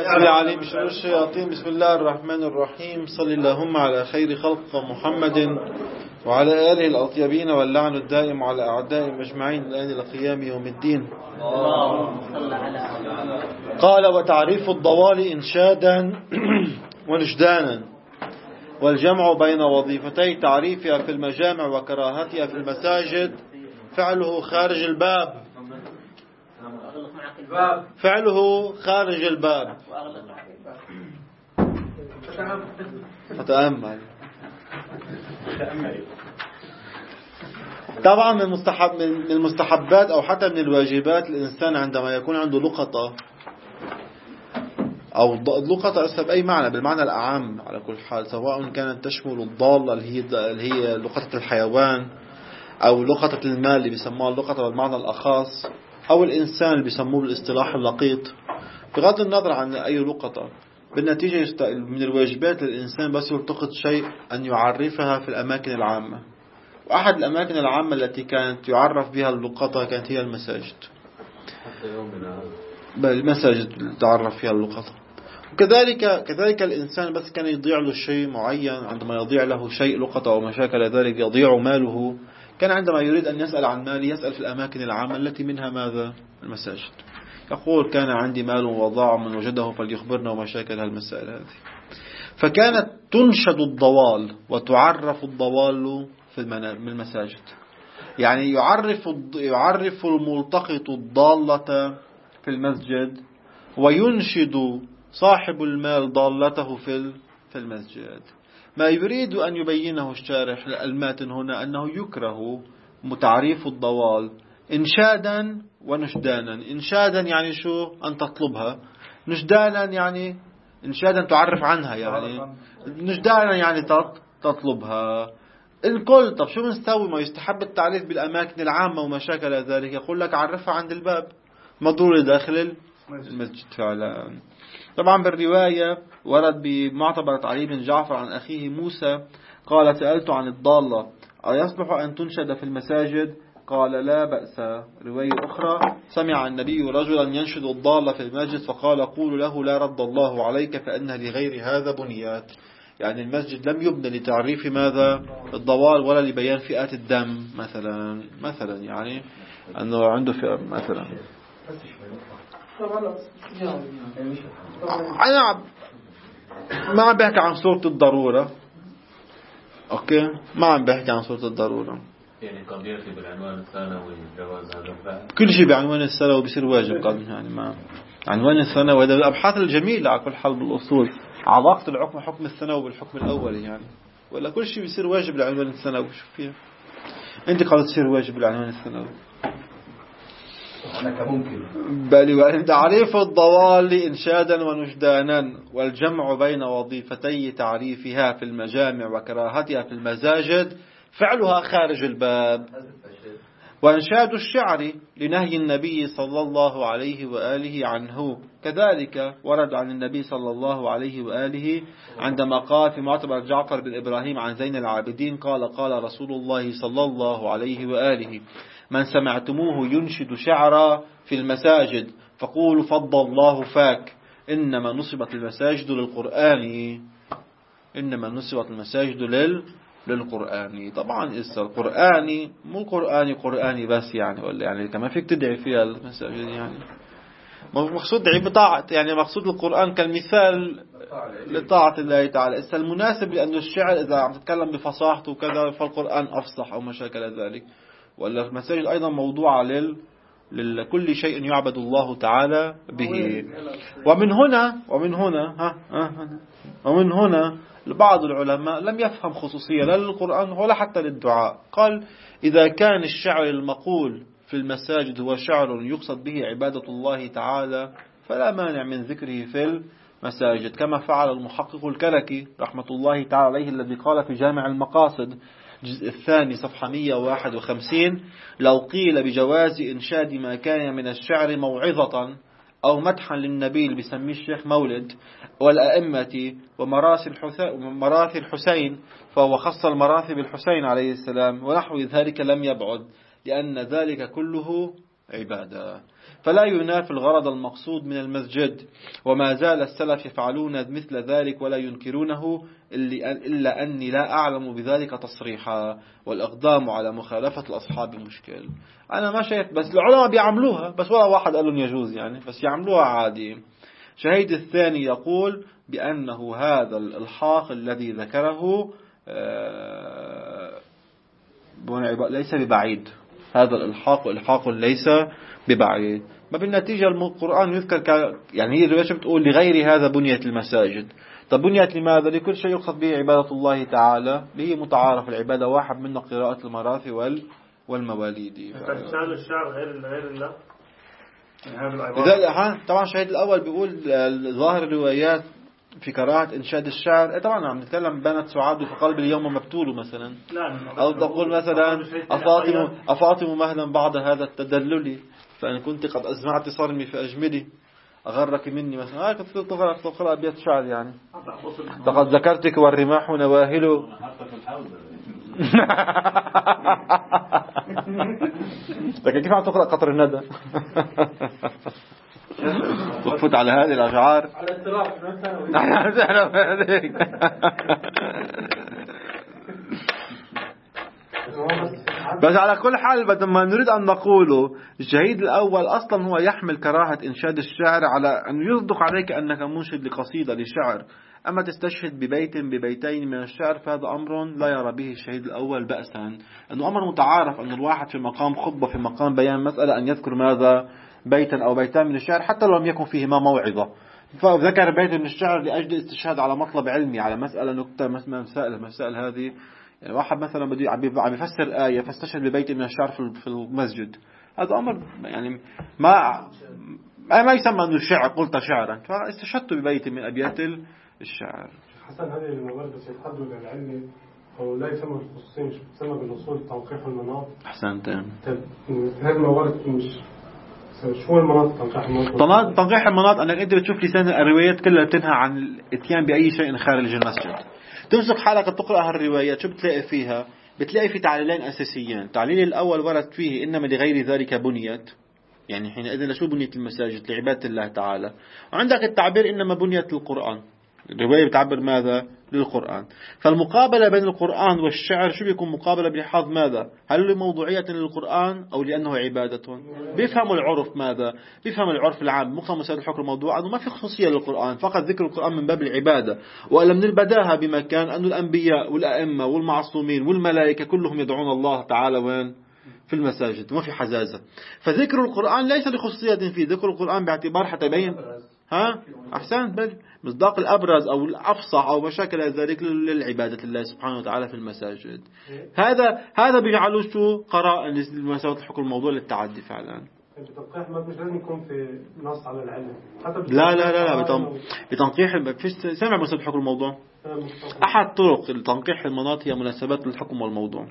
العليم من شرور الشياطين. بسم الله الرحمن الرحيم. صل اللهم على خير خلق محمد وعلى آله الأطيبين، واللعن الدائم على أعدائهم أجمعين الآن إلى قيام يوم الدين. قال: وتعريف الضوال إنشادا ونجدانا، والجمع بين وظيفتي تعريفها في المجامع وكراهتها في المساجد فعله خارج الباب. فعله خارج الباب. فتأمل. طبعا من المستحبات أو حتى من الواجبات الإنسان عندما يكون عنده لقطة أو لقطة أسف بأي معنى، بالمعنى الأعم على كل حال، سواء كانت تشمل الضالة اللي هي لقطة الحيوان، أو لقطة المال اللي بيسموها اللقطة بالمعنى الأخص، أو الإنسان اللي بيسموه بالاصطلاح اللقيط. بغض النظر عن أي لقطة، بالنتيجة من الواجبات للإنسان بس يلتقط شيء أن يعرفها في الأماكن العامة. وأحد الأماكن العامة التي كانت يعرف بها اللقطة كانت هي المساجد. المساجد تعرف فيها اللقطة. كذلك الإنسان بس كان يضيع له شيء معين، عندما يضيع له شيء لقطة أو مشاكل ذلك يضيع ماله، كان عندما يريد أن يسأل عن ماله يسأل في الأماكن العامة التي منها ماذا؟ المساجد. يقول: كان عندي مال وضاع، من وجده فليخبرنا، ومشاكل هالمسائل هذه. فكانت تنشد الضوال وتعرف الضوال في المساجد. يعني يعرف الملتقط الضالة في المسجد، وينشد صاحب المال ضالته في المسجد. ما يريد أن يبينه الشارح الماتن هنا أنه يكره تعريف الضوال إنشادا ونجدانا. إنشادا يعني شو؟ أن تطلبها. نجدانا يعني إنشادا تعرف عنها، يعني نجدانا يعني تطلبها. الكل. طب شو بنسوي؟ ما يستحب التعريف بالأماكن العامة ومشاكل ذلك. يقول لك عرفها عند الباب، ما ضروري داخل المسجد فعلا. طبعا بالرواية ورد بمعتبر علي بن جعفر عن أخيه موسى قال: سألت عن الضالة أيصلح أن تنشد في المساجد؟ قال: لا بأس. رواية أخرى: سمع النبي رجلا ينشد الضالة في المسجد فقال: قولوا له لا رد الله عليك فإنها لغير هذا بنيات. يعني المسجد لم يبنى لتعريف ماذا؟ الضوال، ولا لبيان فئات الدم مثلا يعني أنه عنده فئة مثلا. أنا ما عم بحكي عن صورة الضرورة، أوكي؟ ما عم بحكي عن صورة الضرورة. يعني قد يأتي بالعنوان الثانوي جواز هذا كل شيء بعنوان الثانوي بيصير واجب قد يعني ما عنوان الثانوي. هذا الأبحاث الجميلة على كل حال بالأصول علاقة الحكم حكم الثانوي بالحكم الأولي يعني، ولا كل شيء بيصير واجب بالعنوان الثانوي. شوف فيها أنت قد تصير واجب بالعنوان الثانوي. بل وأن تعريف الضوال إنشادا ونجدانا، والجمع بين وظيفتي تعريفها في المجامع وكراهتها في المساجد فعلها خارج الباب. وإنشاد الشعر لنهي النبي صلى الله عليه وآله عنه، كذلك ورد عن النبي صلى الله عليه وآله عندما قال في معتبر جعفر بن إبراهيم عن زين العابدين قال رسول الله صلى الله عليه وآله: من سمعتموه ينشد شعرا في المساجد فقولوا فضل الله فاك، إنما نصبت المساجد للقرآن. إنما نصبت المساجد للقرآن. طبعا القرآن مو قرآني بس يعني، ولا يعني كمان فيك تدعي فيها المساجد يعني. مقصود دعي بطاعة، يعني مقصود القرآن كالمثال لطاعة الله تعالى. المناسب لأن الشعر إذا عم تتكلم بفصاحته وكذا فالقرآن أفصح أو مشاكل ذلك. ولا المساجد أيضا موضوعة لكل شيء يعبد الله تعالى به. ومن هنا بعض العلماء لم يفهم خصوصية لا للقرآن ولا حتى للدعاء. قال: إذا كان الشعر المقول في المساجد هو شعر يقصد به عبادة الله تعالى فلا مانع من ذكره في المساجد، كما فعل المحقق الكركي رحمة الله تعالى عليه الذي قال في جامع المقاصد الجزء الثاني صفحة 151: لو قيل بجواز إنشاد ما كان من الشعر موعظة أو مدحا للنبي اللي بيسميه الشيخ مولد والأئمة ومراثي الحسين، فهو خص المراثي بالحسين عليه السلام ونحو ذلك لم يبعد، لأن ذلك كله عبادة. فلا ينافي الغرض المقصود من المسجد، وما زال السلف يفعلون مثل ذلك ولا ينكرونه إلا أني لا أعلم بذلك تصريحا، والإقدام على مخالفة الأصحاب مشكل. أنا ما شايف، بس العلماء بيعملوها، بس ولا واحد قال لهم يجوز يعني، بس يعملوها عادي. شهيد الثاني يقول بأنه هذا الإلحاق الذي ذكره ليس ببعيد، هذا الإلحاق ليس ببعيد. ما بالنتيجة القرآن يذكر يعني هي الرواية بتقول لغير هذا بنيت المساجد. طب بنيت لماذا؟ لكل شيء يقصد به عبادة الله تعالى، به متعارف العبادة، واحد منه قراءة المراثي والمواليد. تشهد الشعر غير الله طبعا شهيد الأول بيقول ظاهر الروايات في كراهة إنشاد الشعر. طبعا عم نتكلم بنت سعاد في قلب اليوم مبتول مثلا، أو تقول مثلا أفاطم مهلا بعد هذا التدلل، فإن كنت قد أزمعت صرمي فأجملي أغرك مني مثلا. كنت تقرأ أبيات شعر يعني، لقد ذكرتك والرماح نواهل. لكن كيف عم تقرأ قطر الندى؟ وقفت على هذه الأشعار بس على كل حال بدما نريد أن نقوله الشهيد الأول أصلا هو يحمل كراهة إنشاد الشعر على أن يصدق عليك أنك منشد لقصيدة لشعر. أما تستشهد ببيتين من الشعر فهذا أمر لا يرى به الشهيد الأول بأسا، أنه أمر متعارف أن الواحد في مقام خطبة في مقام بيان مسألة أن يذكر ماذا بيتا أو بيتان من الشعر حتى لو لم يكن فيهما موعظة، فذكر بيت من الشعر لأجل استشهاد على مطلب علمي، على مسألة نكتة مسائل هذه. يعني واحد مثلا عم يفسر آية فاستشهد ببيت من الشعر في المسجد، هذا أمر يعني ما يسمى أنه الشعر قلت شعرا، فاستشهدت ببيت من أبيات الشعر. حسن هذه الموارد يتحدد العلمي أو لا يسمى بالخصوصية، مش بتسمى بالوصول تنقيح المناط. أحسنت. هذه الموارد مش شو المناط تنقيح المناط أنك أنت بتشوف لسان الروايات كلها تنهى عن الاتيان بأي شيء خارج المسجد. تمسك حالك تقرأ هالروايات شو بتلاقي فيها؟ بتلاقي في تعليلين أساسيين. التعليل الأول ورد فيه إنما لغير ذلك بنيت، يعني حينئذ لشو بنيت المساجد؟ لعبادة الله تعالى. وعندك التعبير إنما بنيت القرآن، الرواية بتعبر ماذا؟ للقرآن. فالمقابلة بين القرآن والشعر شو بيكون مقابلة بلحاظ ماذا؟ هل لموضوعية للقرآن أو لأنه عبادة؟ بيفهم العرف ماذا؟ بيفهم العرف العام مقام مسائل الحكم الموضوع أنه ما في خصوصية للقرآن، فقط ذكر القرآن من باب العبادة. وألا من البداهة بمكان أن الأنبياء والأئمة والمعصومين والملائكة كلهم يدعون الله تعالى وين؟ في المساجد، وما في حزازة. فذكر القرآن ليس لخصوصية فيه، ذكر القرآن باعتبار حتى يبين أحسن مصداق الأبرز أو الأفصح أو مشاكل ذلك للعبادة الله سبحانه وتعالى في المساجد. هذا بيجعله شو قراءة لمسألة الحكم الموضوع للتعدي فعلا. بتنقيح مش لازم يكون في نص على العلم. لا بتنقيح فيش سامع مسألة الحكم الموضوع. أحد طرق لتنقيح المناط هي مناسبات الحكم والموضوع،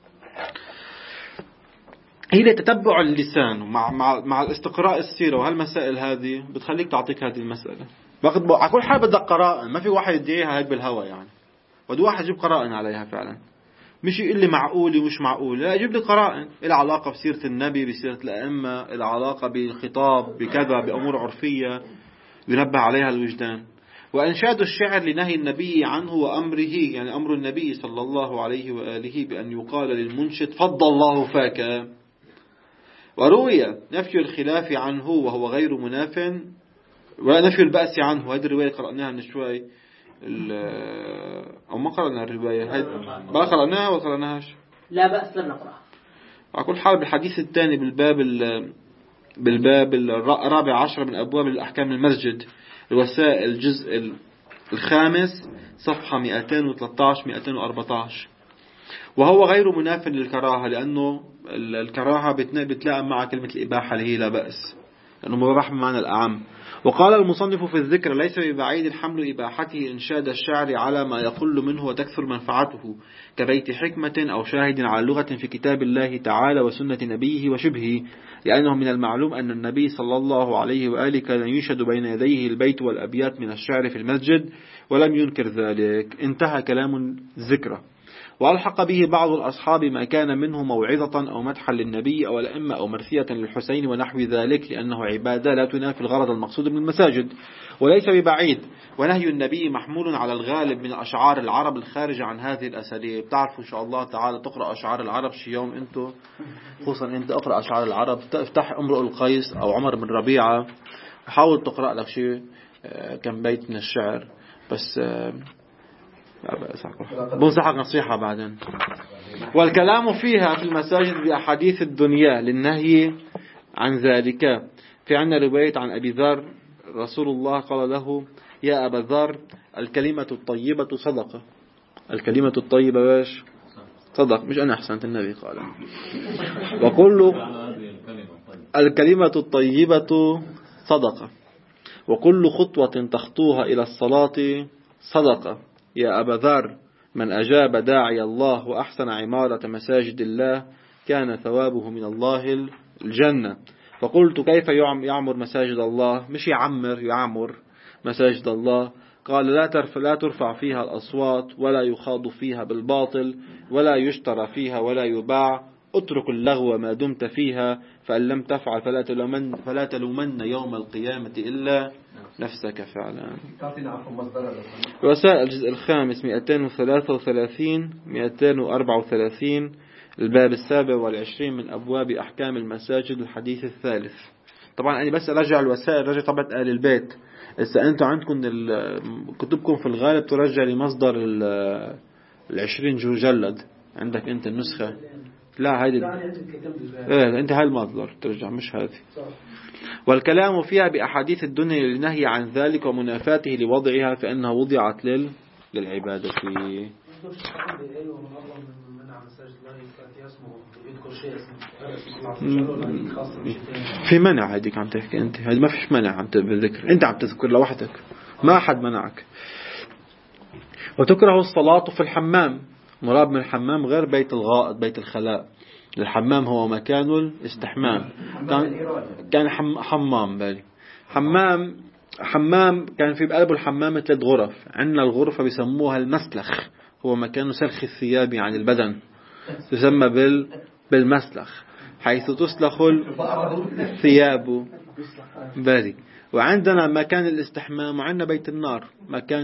هي تتبع اللسان مع الاستقراء السيرة، وهالمسائل هذه بتخليك تعطيك هذه المسألة. على كل حال بدك قرائن، ما في واحد يدعيها هيك بالهوى يعني، بده واحد يجيب قرائن عليها فعلا، مش يقول لي معقول ومش معقول، لا يجيب لي قرائن العلاقة بسيرة النبي، بسيرة الأئمة، العلاقة بالخطاب بكذا، بأمور عرفية ينبه عليها الوجدان. وإنشاد الشعر لنهي النبي عنه وأمره، يعني أمر النبي صلى الله عليه وآله بأن يقال للمنشد فضل الله فاك. وروي نفي الخلاف عنه وهو غير مناف، ونفي البأس عنه. هذه الرواية قرأناها من شوي أو ما قرأنا الرواية، ما قرأناها ولا قرأناهاش؟ لا بأس لم نقرأها. على كل حال بالحديث الثاني بالباب الرابع عشر من أبواب الأحكام المسجد، الوسائل الجزء الخامس صفحة 213-214. وهو غير مناف للكراهة، لأنه الكراهة بتلاقى مع كلمة الإباحة اللي هي لا بأس، لأنه مباح بمعنى الأعم. وقال المصنف في الذكر ليس ببعيد الحمل إباحته إنشاد الشعر على ما يقل منه وتكثر منفعته، كبيت حكمة أو شاهد على لغة في كتاب الله تعالى وسنة نبيه وشبهه، لأنه من المعلوم أن النبي صلى الله عليه وآله كان ينشد بين يديه البيت والأبيات من الشعر في المسجد ولم ينكر ذلك. انتهى كلام الذكر. وألحق به بعض الأصحاب ما كان منه موعظة أو مدحا للنبي أو الأئمة أو مرثية للحسين ونحو ذلك، لأنه عبادة لا تنافي الغرض المقصود من المساجد. وليس ببعيد، ونهي النبي محمول على الغالب من أشعار العرب الخارجة عن هذه الأساليب. تعرفوا إن شاء الله تعالى تقرأ أشعار العرب شي يوم أنتوا، خصوصا أنت أقرأ أشعار العرب، تفتح امرؤ القيس أو عمر بن ربيعة، حاول تقرأ لك شيء كم بيت من الشعر بس. بنصحك نصيحة بعدين. والكلام فيها في المساجد بأحاديث الدنيا للنهي عن ذلك. في عنا رواية عن أبي ذر رسول الله قال له: يا أبا ذر الكلمة الطيبة صدقة. الكلمة الطيبة باش صدق، مش أنا أحسنت، النبي قال. وكل الكلمة الطيبة صدقة، وكل خطوة تخطوها إلى الصلاة صدقة. يا أبا ذر من أجاب داعي الله وأحسن عمارة مساجد الله كان ثوابه من الله الجنة. فقلت: كيف يعمر مساجد الله؟ مش يعمر مساجد الله. قال: لا ترفع فيها الأصوات ولا يخاض فيها بالباطل ولا يشترى فيها ولا يباع. اترك اللغو ما دمت فيها، فإن لم تفعل فلا تلومن يوم القيامة إلا نفسك فعلا. وسائل الجزء الخامس 233 234 الباب 27 من أبواب أحكام المساجد الحديث الثالث. طبعا أنا بس أرجع الوسائل، رجع طبعا آل البيت. إذا أنتم عندكم كتبكم في الغالب ترجع لمصدر 20 مجلد، عندك أنت النسخة؟ لا هذه أنت هاي المصدر ترجع، مش هذه. والكلام فيها بأحاديث الدنيا للنهي عن ذلك ومنافاته لوضعها، فإنها وضعت للعبادة فيه. في منع، هذيك عم تحكي أنت، هذه ما فيش منع عم بالذكر، أنت عم تذكر لوحدك، ما أحد منعك. وتكره الصلاة في الحمام. مراد من الحمام غير بيت الغائط بيت الخلاء. الحمام هو مكان الاستحمام. كان حمام بالي حمام كان في بقلب الحمام 3 غرف. عندنا الغرفة بيسموها المسلخ، هو مكان سلخ الثياب عن البدن، تسمى بالمسلخ، حيث تسلخ الثياب بالي. وعندنا مكان الاستحمام، وعندنا بيت النار مكان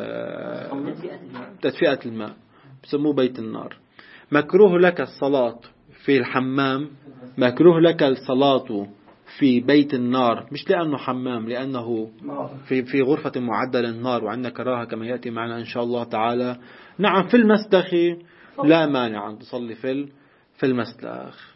تدفئة الماء، بسموه بيت النار. مكروه لك الصلاة في الحمام، مكروه لك الصلاة في بيت النار، مش لأنه حمام، لأنه في غرفة معدة للنار، وعندنا كراهة كما يأتي معنا إن شاء الله تعالى. نعم في المسلخ لا مانع أن تصلي في المسلخ،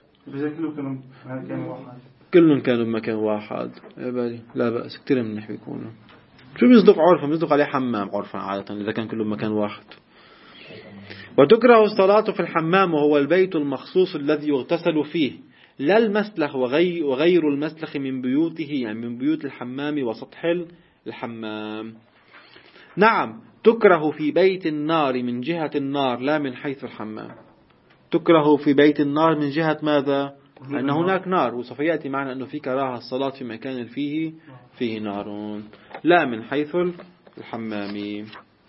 كلهم كانوا بمكان واحد، لا بأس، كتير منيح بيكونوا. شو بيصدق عرفة؟ بيصدق عليه حمام عرفا عادة إذا كان كله بمكان واحد. وتكره الصلاة في الحمام، وهو البيت المخصوص الذي يغتسل فيه، لا المسلخ وغير المسلخ من بيوته، يعني من بيوت الحمام وسطح الحمام. نعم تكره في بيت النار من جهة النار لا من حيث الحمام. تكره في بيت النار من جهة ماذا؟ أن هناك نار، وسوف يأتي معنا أنه في كراهة الصلاة في مكان فيه نار، لا من حيث الحمام.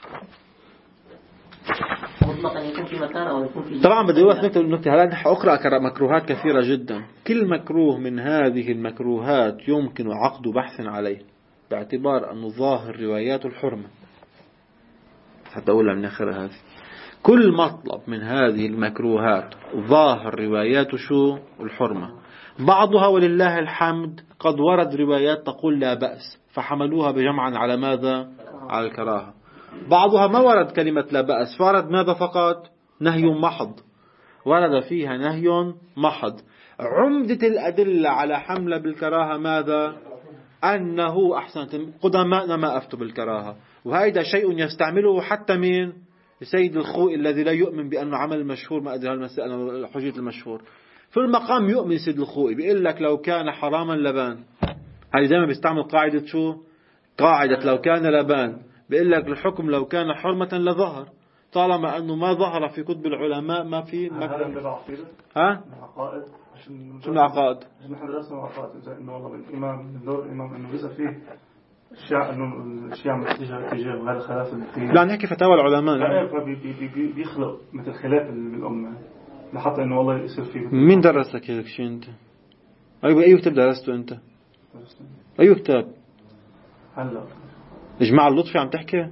طبعا بدي أثبت النكتة. هلا نحن أقرأ مكروهات كثيرة جدا، كل مكروه من هذه المكروهات يمكن عقد بحث عليه، باعتبار أنه ظاهر روايات الحرمة. حتى أقولها من آخر هذه، كل مطلب من هذه المكروهات ظاهر روايات الحرمة. بعضها ولله الحمد قد ورد روايات تقول لا بأس، فحملوها بجمعا على ماذا؟ على الكراهة. بعضها ما ورد كلمة لا بأس، فورد ماذا فقط؟ نهي محض، ورد فيها نهي محض. عمدة الأدلة على حمل بالكراهة ماذا؟ أنه أحسنت قدماءنا ما أفتوا بالكراهة، وهذا شيء يستعمله حتى من سيد الخوئي الذي لا يؤمن بأنه عمل مشهور، ما أدري هالمسألة حجية المشهور في المقام. يؤمن سيد الخوئي بيقول لك لو كان حراما لبان، هذه دائما بيستعمل قاعدة قاعدة لو كان لبان، بيقول لك الحكم لو كان حرمة لظهر، طالما أنه ما ظهر في كتب العلماء ما في ها؟ شو العقائد؟ نحن درسنا العقائد، إنه والله الإمام من دور الإمام إنه إذا فيه الشيعة إنه الشيعة متجه غير خلاف اللي فيه. لا نحكي فتاوى العلماء. لا بيخلق مثل خلاف بالأمة لحتى إنه والله يصير فيه. مين درسك هيك شيء أنت؟ أي كتاب درسته أنت؟ أي كتاب؟ هلا إجماع اللطفي عم تحكي؟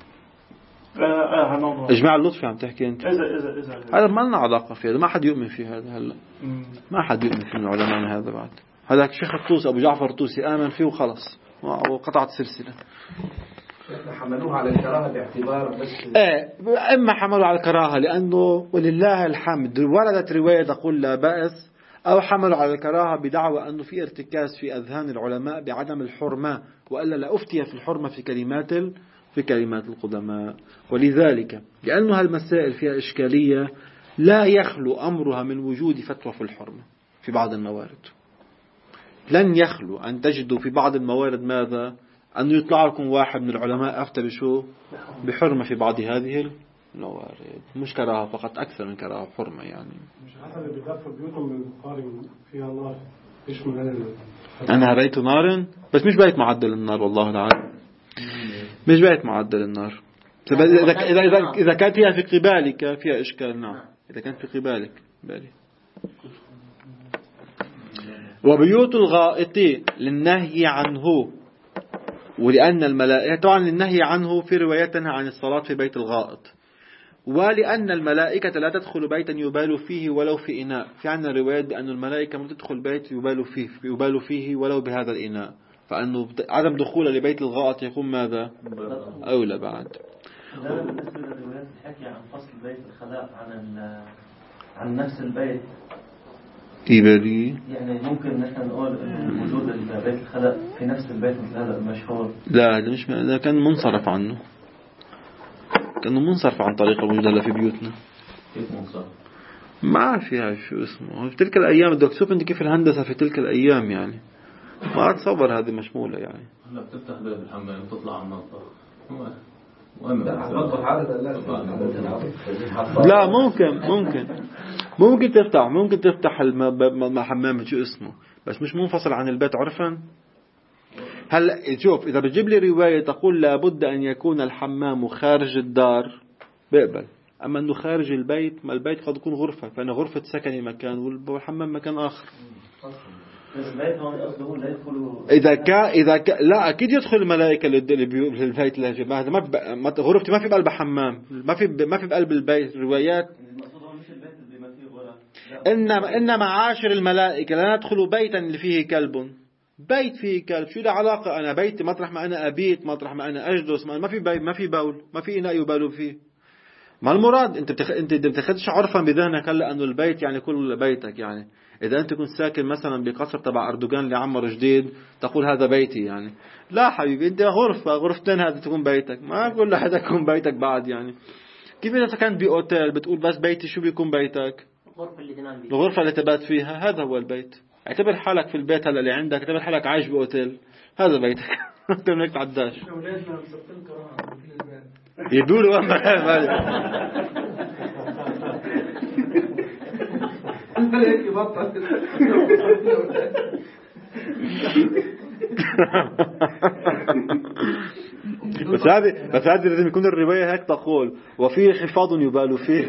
إجماع اللطفي عم تحكي أنت؟ إذا هذا ما لنا علاقة فيه، هذا ما حد يؤمن فيه هذا هلا. ما حد يؤمن فيه من العلماء هذا بعد. هذا الشيخ الطوسي أبو جعفر الطوسي آمن فيه وخلص وقطعت سلسلة. حملوها على الكراهة باعتبار بس إما حملوا على الكراهة لأنه ولله الحمد وردت رواية تقول لا بأس، أو حملوا على الكراهة بدعوى أنه في ارتكاز في أذهان العلماء بعدم الحرمة، وألا لا أفتي في الحرمة في كلمات القدماء. ولذلك لأنه هالمسائل فيها إشكالية لا يخلو أمرها من وجود فتوى في الحرمة في بعض الموارد. لن يخلو أن تجدوا في بعض الموارد ماذا؟ أن يطلع لكم واحد من العلماء أفتى بشو؟ بحرمة في بعض هذه الموارد، مش كراهة فقط، أكثر من كراهة حرمة يعني. مش حسن اللي بيدفع بيوتهم من البخاري فيها نار إيش من أنا بيت نار بس مش بيت معدل النار والله تعالى، مش بيت معدل النار. إذا كانت هي في قبالك فيها إشكال. نعم إذا كانت في قبالك بالي. وبيوت الغائط للنهي عنه، ولأن الملائكة طبعا للنهي عنه في روايتنا عن الصلاة في بيت الغائط، ولأن الملائكة لا تدخل بيتا يبال فيه ولو في إناء. في عندنا روايات بأن الملائكة ما تدخل بيت يبال فيه ولو بهذا الإناء، فأنه عدم دخول لبيت الغائط يكون ماذا أولى بعد. ده بالنسبة للروايات الحكي عن فصل بيت الخلاء عن نفس البيت إيبالي، يعني ممكن نحن نقول وجود بيت الخلاء في نفس البيت مثل هذا المشهور. لا هذا مش، ده كان منصرف عنه، كانوا منصرف عن طريق الوجود هلا في بيوتنا. كيف منصرف؟ ما فيها شو اسمه في تلك الأيام. بدك تشوف أنت كيف الهندسة في تلك الأيام يعني، ما أتصور هذه مشمولة يعني. هلا بتفتح باب الحمام وتطلع على المطبخ. لا ممكن تفتح الحمام شو اسمه، بس مش منفصل عن البيت عرفا. هل شوف إذا بتجيب لي رواية تقول لابد أن يكون الحمام خارج الدار بقبل، أما أنه خارج البيت، ما البيت قد يكون غرفة، فأنا غرفة سكني مكان والحمام مكان آخر. إذا كان لا أكيد يدخل الملائكة للبيت لا هذا ما غرفتي ما في بقلب حمام، ما في بقلب البيت. روايات إنما عاشر الملائكة لا ندخل بيتا اللي فيه كلب. بيت فيه كلب شو له علاقة؟ أنا بيتي مطرح ما أنا أبيت، مطرح ما أنا أجلس، ما في بيت، ما في بول، ما في إناء يبالوا فيه. ما المراد أنت بتاخدش عرفا بذهنك هلا أنه البيت يعني كل بيتك يعني. إذا أنت كنت ساكن مثلا بقصر تبع أردوغان اللي عمر جديد تقول هذا بيتي يعني. لا حبيبي أنت غرفتين هذا تكون بيتك، ما كل حدا يكون بيتك بعد يعني. كيف إذا سكنت بأوتيل بتقول بس بيتي، شو بيكون بيتك؟ الغرفة اللي تبات فيها هذا هو البيت. اعتبر حالك في البيت هلا اللي عندك، اعتبر حالك عايش بأوتيل، هذا بيتك. أنت منك تعداش يدولوا مالي. بس هذه لازم يكون الرواية هيك تقول وفيه حفاظ يبال فيه.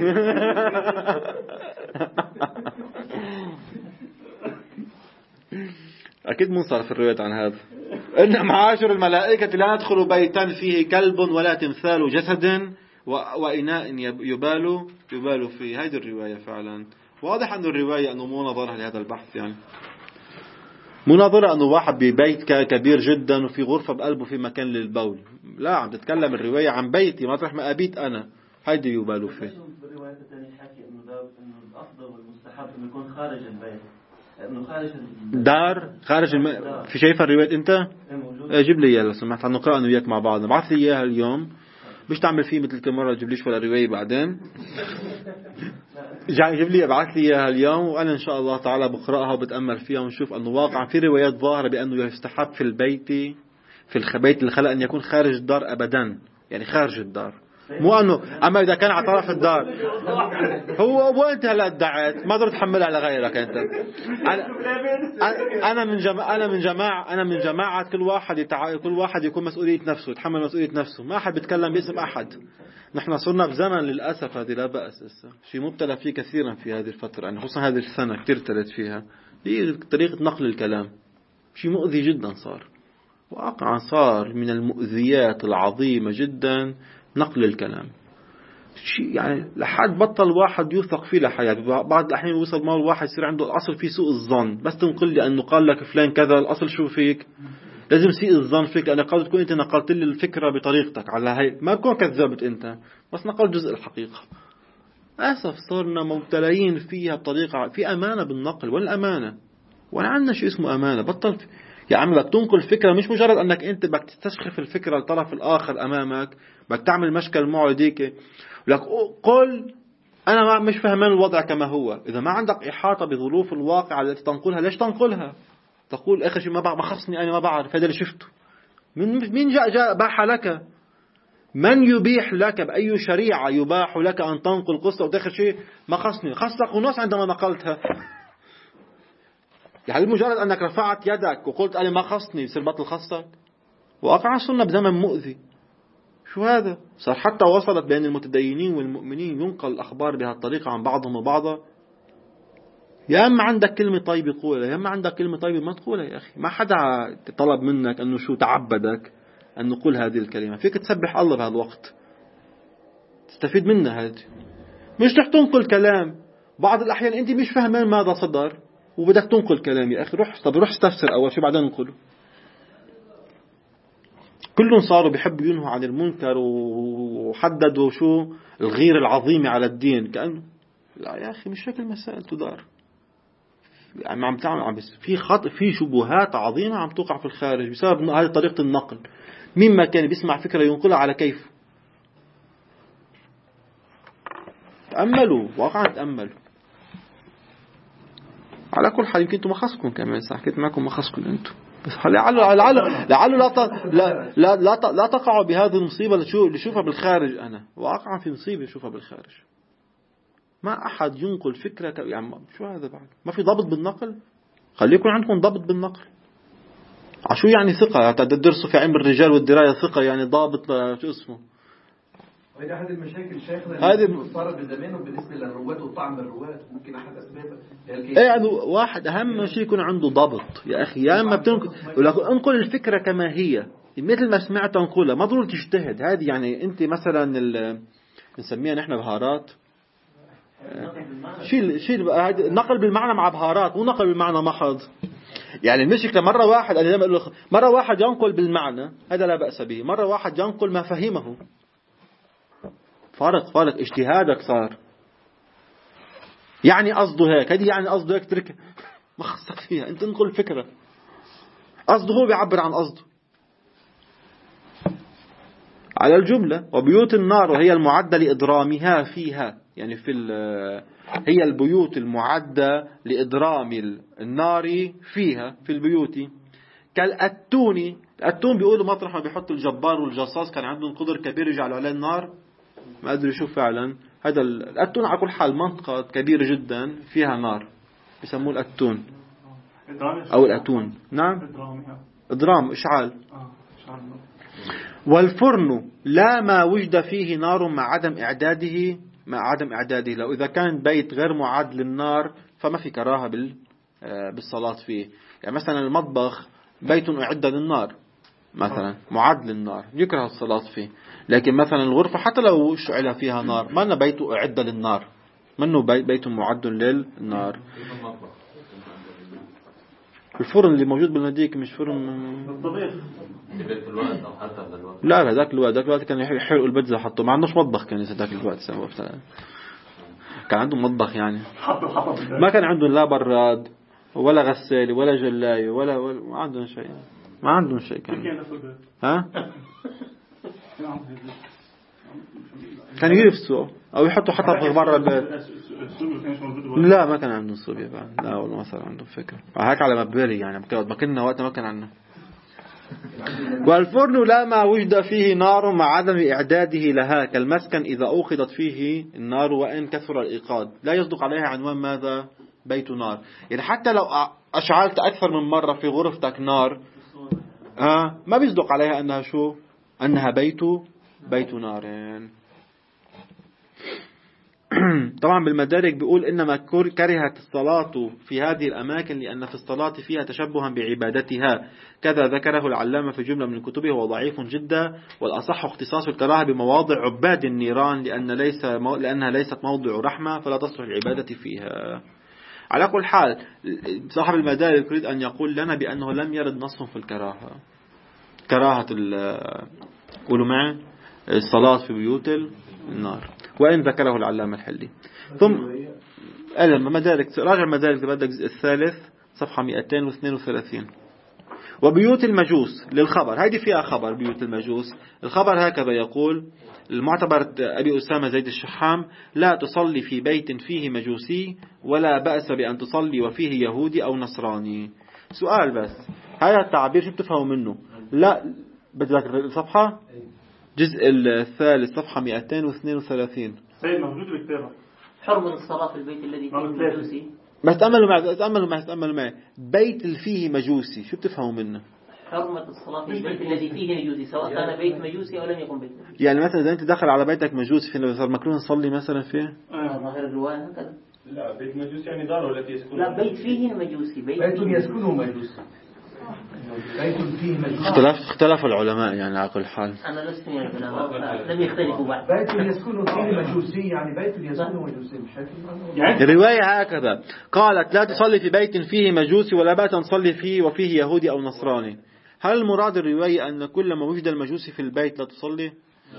أكيد منصرف الرواية عن هذا. إن معاشر الملائكة لا ندخل بيتا فيه كلب ولا تمثال جسد وإناء يبال فيه. هذه الرواية فعلا واضح أن الرواية أنه مو نظرها لهذا البحث يعني، مو نظرها أنه واحد ببيت كبير جدا وفي غرفة بقلبه في مكان للبول. لا عم تتكلم الرواية عن بيتي مطرح ما أبيت أنا، هيدي يبالوا فيه. بالرواية الثانية حكي إنه الأفضل والمستحب إنه يكون خارج البيت، إنه خارج دار خارج في شايفة الرواية أنت؟ جيب لي إياها لو سمحت، نقرأ أنا وياك مع بعض. بعث لي إياها اليوم، مش تعمل فيه مثل كل مرة تجيب ليش ولا رواية بعدين. جيب لي ابعث لي إياها اليوم وأنا إن شاء الله تعالى بقرأها وبتأمل فيها ونشوف أنه واقعا في روايات ظاهرة بأنه يستحب في البيت في البيت الخلاء أن يكون خارج الدار أبدا، يعني خارج الدار. مو أنه أما إذا كان على طرف الدار هو وأنت هلا ادعيت ما تقدر تحملها على غيرك أنت. أنا من جماعة كل واحد يكون مسؤولية نفسه، يتحمل مسؤولية نفسه، ما أحد بيتكلم باسم أحد. نحن صرنا بزمن للأسف هذه لا بأس شيء مبتلى فيه كثيرا في هذه الفترة، يعني خصوصا هذه السنة كتير ابتلت فيها، هي طريقة نقل الكلام، شيء مؤذي جدا صار، واقعا صار من المؤذيات العظيمة جدا نقل الكلام. شيء يعني لحد بطل واحد يوثق فيه لحياة. بعض الأحيان وصل ما الواحد يصير عنده الأصل فيه سوء الظن، بس تنقل لي أنه قال لك فلان كذا، الأصل شو فيك؟ لازم سيء الظن فيك، لأن قد تكون أنت نقلت لي الفكرة بطريقتك على هاي، ما بكون كذبت أنت بس نقل جزء الحقيقة. أسف صرنا مبتلين فيها بطريقة، في أمانة بالنقل، والأمانة ولا عندنا شيء اسمه أمانة. بطل يا عم بدك تنقل فكرة، مش مجرد أنك أنت بدك تستشخف الفكرة للطرف الآخر أمامك، بدك تعمل مشكل معه ديك لك قل أنا مش فهمان الوضع كما هو. إذا ما عندك إحاطة بظروف الواقع التي تنقلها، ليش تنقلها؟ تقول آخر شيء ما خصني، أنا ما بعرف، هذا اللي شفته. مين جاء باح لك؟ من يبيح لك بأي شريعة يباح لك أن تنقل قصة وآخر شيء ما خصني؟ خصك ونص عندما نقلتها. يعني مجرد أنك رفعت يدك وقلت أنا ما خصني يصير بطل خصك؟ واقعا صرنا بزمن مؤذي. شو هذا؟ صار حتى وصلت بين المتدينين والمؤمنين ينقل الأخبار بهالطريقة عن بعضهم وبعضا. يا أما عندك كلمة طيبة قولها، يا أما عندك كلمة طيبة ما تقولها. يا أخي ما حدا طلب منك أنه شو تعبدك أن نقول هذه الكلمة. فيك تسبح الله بهذا الوقت، تستفيد منها. هذه مش رح تنقل كلام بعض الأحيان أنت مش فاهمان ماذا صدر وبدك تنقل كلام. يا أخي روح استفسر أول شيء بعدين ننقله. كلهم صاروا بيحبوا ينهوا عن المنكر وحددوا شو الغيرة العظيمة على الدين، كأنه لا يا أخي مش هيك المسائل تدار. يعني عم تعمل في شبهات عظيمة عم توقع في الخارج بسبب هذه طريقة النقل. مين ما كان بيسمع فكرة ينقلها على كيف. تأملوا واقعا، تأملوا. على كل حال يمكن انتم ما خصكم كمان، حكيت معكم ما خصكم انتم، بس لعل لا تقعوا بهذه المصيبة اللي شوفها بالخارج. أنا واقعا في مصيبة شوفها بالخارج، ما أحد ينقل فكرة يعني شو هذا بعد؟ ما في ضبط بالنقل. خليكم عندكم ضبط بالنقل. عشو يعني ثقة؟ تدرسوا في علم الرجال والدراية ثقة يعني ضابط شو اسمه. وإذا أحد المشاكل شيخنا هذه صارت بزمانه بالنسبة للرواد وطعم الرواد، ممكن أحد أسبابها يعني واحد أهم شيء يكون عنده ضبط. يا أخي يا أما انقل الفكرة كما هي مثل ما سمعت انقلها، ما ضروري تجتهد. هذه يعني أنت مثلا نسميها نحن بهارات، شيء نقل بالمعنى مع بهارات، مو نقل بالمعنى محض. يعني المشكلة مرة واحد ينقل بالمعنى، هذا لا بأس به. مرة واحد ينقل ما فهمه، فارق اجتهادك صار. يعني قصده هيك، هذه يعني قصده هيك، ترك ما خصك فيها، انت انقل الفكرة. قصده هو بيعبر عن قصده على الجملة. وبيوت النار وهي المعدة لإضرامها فيها، يعني هي البيوت المعدة لإضرام النار فيها في البيوت. كالأتون، الأتون بيقولوا مطرح ما بيحط الجبار والجصاص كان عندهم قدر كبير يجعلوا عليه النار، ما أدري شو فعلا. هذا الأتون على كل حال منطقة كبيرة جدا فيها نار، بيسموه الأتون أو الأتون. نعم إضرام، إشعال. والفرن لا ما وجد فيه نار مع عدم إعداده لو إذا كان بيت غير معد للنار فما في كراهة بالصلاة فيه. يعني مثلا المطبخ بيت أعد للنار مثلا، معد للنار، يكره الصلاة فيه. لكن مثلا الغرفة حتى لو شعل فيها نار، ما أنه بيت أعد للنار، منه بيت معد للنار. الفرن اللي موجود بالمدينة مش فرن لا ذاك الوقت كان يحرقوا البيتزا حطوا، ما عندوش مطبخ كان ذاك الوقت كان عندهم مطبخ يعني ما كان عندهم لا براد ولا غسالة ولا جلاية ولا ما عندهم شيء كان. ها كان يفسوا أو يحطوا حتى برا البيت. لا ما كان عندهم صوبيا بعد، لا والله ما صار عندهم فكرة هيك على مبالي يعني. ما كنا وقتها ما كان عندنا والفرن لا ما وجد فيه نار مع عدم إعداده لها كالمسكن إذا أوقدت فيه النار وإن كثر الإيقاد، لا يصدق عليها عنوان ماذا؟ بيت نار. يعني حتى لو أشعلت أكثر من مرة في غرفتك نار ما بيصدق عليها أنها شو؟ أنها بيت نار. طبعا بالمدارك بيقول إنما كرهت الصلاة في هذه الأماكن لأن في الصلاة فيها تشبها بعبادتها، كذا ذكره العلامة في جملة من كتبه وضعيف جدا، والأصح اختصاص الكراهة بمواضع عباد النيران لأنها ليست موضع رحمة فلا تصلح العبادة فيها. على كل حال صاحب المدارك يريد أن يقول لنا بأنه لم يرد نص في الكراهة، كراهة قولوا معي الصلاة في بيوت النار، وإن ذكره العلامة الحلي. ثم مدارك، راجع مدارك بدك الثالث صفحة 232. وبيوت المجوس للخبر، هذه فيها خبر بيوت المجوس. الخبر هكذا يقول: المعتبر أبي أسامة زيد الشحام: لا تصلي في بيت فيه مجوسي ولا بأس بأن تصلي وفيه يهودي أو نصراني. سؤال بس، هذا التعبير شو بتفهموا منه؟ لا بدك الصفحة جزء الثالث صفحة 232. سيد موجود بالكتابة. حرمة الصلاة في البيت الذي فيه مجوسي. بس تأملوا معي بيت فيه مجوسي شو بتفهموا منه؟ حرمة الصلاة في البيت الذي فيه مجوسي سواء كان بيت مجوسي أو لم يكن بيت مجوسي. يعني مثلا إذا أنت دخل على بيتك مجوسي فين صار مكروه نصلي مثلا فيه؟ ظاهر الرواية هكذا. لا بيت مجوسي يعني داره التي يسكن. لا بيت فيه مجوسي. بيت يسكنه مجوسي. بيت فيه مجوسي. اختلف العلماء يعني على كل حال. أنا لست من العلماء لم يختلفوا بعد. بيت يسكنه فيه مجوسي يعني بيت يسكنه مجوسي يعني الرواية هكذا قالت: لا تصلي في بيت فيه مجوسي ولا بأس أن تصلي فيه وفيه يهودي أو نصراني. هل المراد الرواية أن كل ما وجد المجوسي في البيت لا تصلي؟